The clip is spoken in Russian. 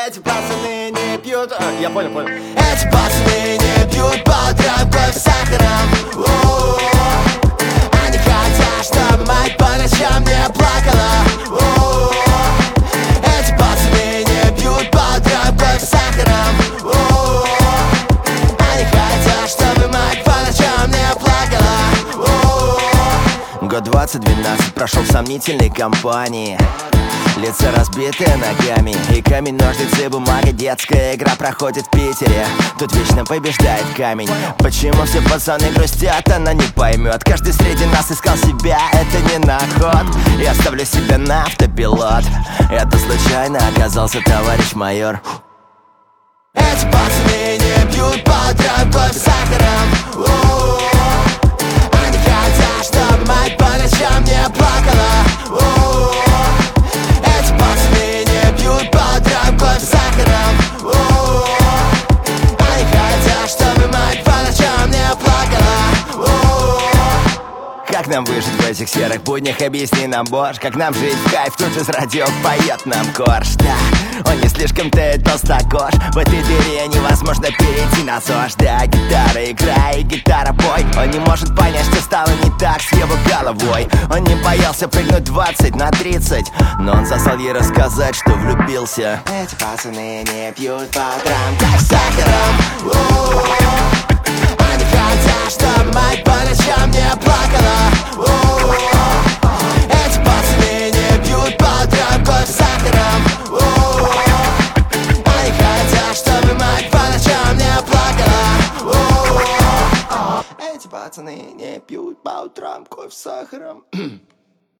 Эти пацаны не пьют. Я понял. Эти пацаны не пьют по утрам кофе с сахаром. Они хотят, чтобы мать по ночам не плакала. Эти пацаны не пьют по утрам кофе с сахаром. Они хотят, чтобы мать по ночам не плакала. Год 2012 прошел в сомнительной компании. Лица разбитые ногами. И камень, ножницы, бумага. Детская игра проходит в Питере. Тут вечно побеждает камень. Почему все пацаны грустят, она не поймет. Каждый среди нас искал себя, это не на ход. Я ставлю себя на автопилот. Это случайно оказался товарищ майор. Эти пацаны не пьют по утрам кофе с сахаром. Они хотят, чтобы мать по ночам не плакала. Эти пацаны не пьют по утрам кофе с сахаром. Они хотят, чтобы мать по ночам не плакала. Как нам выжить в этих серых буднях, объясни нам, Боже. Как нам жить в кайф, тут из радио поет нам корж. Да, он не слишком-то толстокож. В этой дыре невозможно перейти на ЗОЖ. Да, гитара играй, и гитара пой. Он не может понять, что стало не так с его головой. Он не боялся прыгнуть 20 на 30, но он застал ей рассказать, что влюбился. Эти пацаны не пьют по утрам кофе с сахаром. Они хотят, чтобы мать по ночам не плакала.